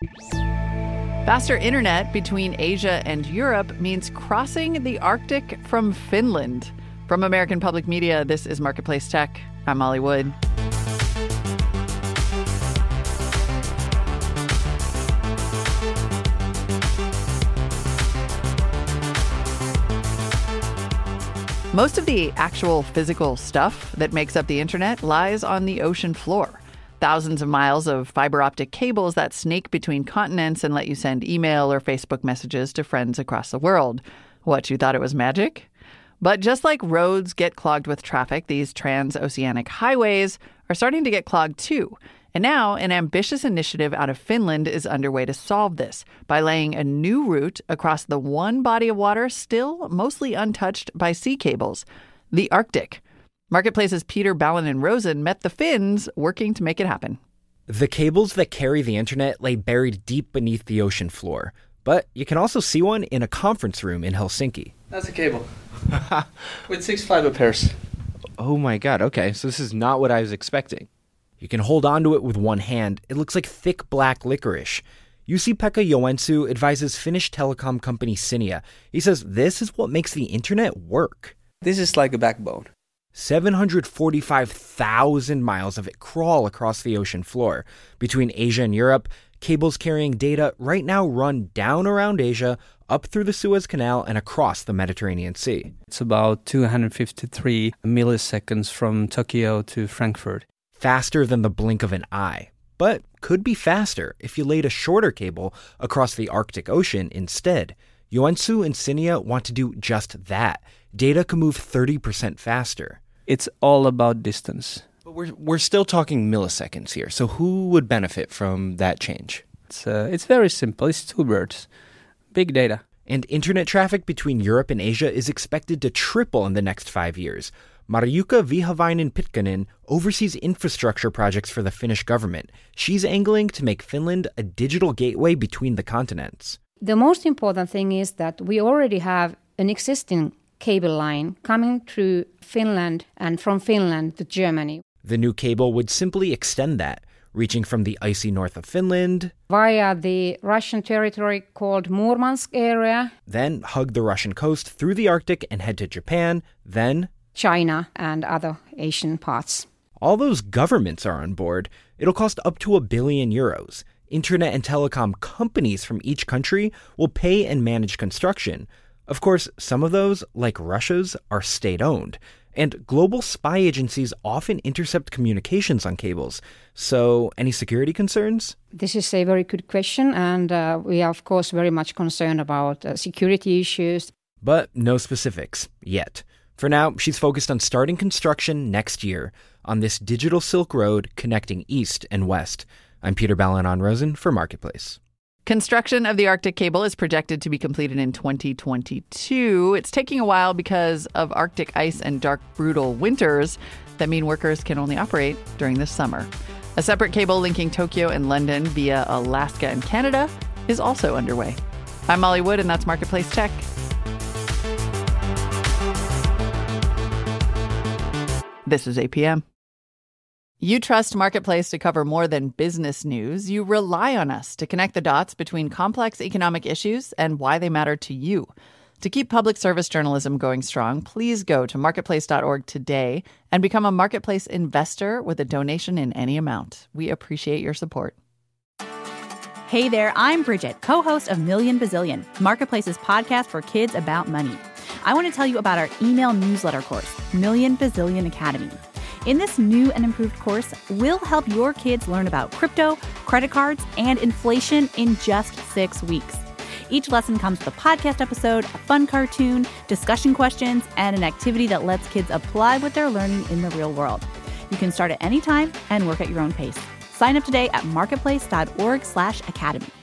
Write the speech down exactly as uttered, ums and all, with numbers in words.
Faster internet between Asia and Europe means crossing the Arctic from Finland. From American Public Media, this is Marketplace Tech. I'm Molly Wood. Most of the actual physical stuff that makes up the internet lies on the ocean floor. Thousands of miles of fiber optic cables that snake between continents and let you send email or Facebook messages to friends across the world. What, you thought it was magic? But just like roads get clogged with traffic, these transoceanic highways are starting to get clogged too. And now an ambitious initiative out of Finland is underway to solve this by laying a new route across the one body of water still mostly untouched by sea cables, the Arctic. Marketplace's Peter Ballonen-Rosen met the Finns working to make it happen. The cables that carry the internet lay buried deep beneath the ocean floor, but you can also see one in a conference room in Helsinki. That's a cable with six fiber pairs. Oh my god, okay, so this is not what I was expecting. You can hold onto it with one hand. It looks like thick black licorice. Jussi-Pekka Joensuu advises Finnish telecom company Cinia. He says this is what makes the internet work. This is like a backbone. seven hundred forty-five thousand miles of it crawl across the ocean floor. Between Asia and Europe, cables carrying data right now run down around Asia, up through the Suez Canal, and across the Mediterranean Sea. It's about two hundred fifty-three milliseconds from Tokyo to Frankfurt. Faster than the blink of an eye, but could be faster if you laid a shorter cable across the Arctic Ocean instead. Joensuu and Cinia want to do just that. Data can move thirty percent faster. It's all about distance. But we're we're still talking milliseconds here, so who would benefit from that change? It's uh, it's very simple. It's two words. Big data. And internet traffic between Europe and Asia is expected to triple in the next five years. Marjukka Vihavainen-Pitkänen oversees infrastructure projects for the Finnish government. She's angling to make Finland a digital gateway between the continents. The most important thing is that we already have an existing cable line coming through Finland and from Finland to Germany. The new cable would simply extend that, reaching from the icy north of Finland via the Russian territory called Murmansk area, then hug the Russian coast through the Arctic and head to Japan, then China and other Asian parts. All those governments are on board. It'll cost up to a billion euros. Internet and telecom companies from each country will pay and manage construction. Of course, some of those, like Russia's, are state-owned. And global spy agencies often intercept communications on cables. So, any security concerns? This is a very good question, and uh, we are, of course, very much concerned about uh, security issues. But no specifics, yet. For now, she's focused on starting construction next year on this digital Silk Road connecting east and west. I'm Peter Ballonen-Rosen for Marketplace. Construction of the Arctic cable is projected to be completed in twenty twenty-two. It's taking a while because of Arctic ice and dark, brutal winters that mean workers can only operate during the summer. A separate cable linking Tokyo and London via Alaska and Canada is also underway. I'm Molly Wood, and that's Marketplace Tech. This is A P M. You trust Marketplace to cover more than business news. You rely on us to connect the dots between complex economic issues and why they matter to you. To keep public service journalism going strong, please go to marketplace dot org today and become a Marketplace investor with a donation in any amount. We appreciate your support. Hey there, I'm Bridget, co-host of Million Bazillion, Marketplace's podcast for kids about money. I want to tell you about our email newsletter course, Million Bazillion Academy. In this new and improved course, we'll help your kids learn about crypto, credit cards, and inflation in just six weeks. Each lesson comes with a podcast episode, a fun cartoon, discussion questions, and an activity that lets kids apply what they're learning in the real world. You can start at any time and work at your own pace. Sign up today at marketplace dot org slash academy.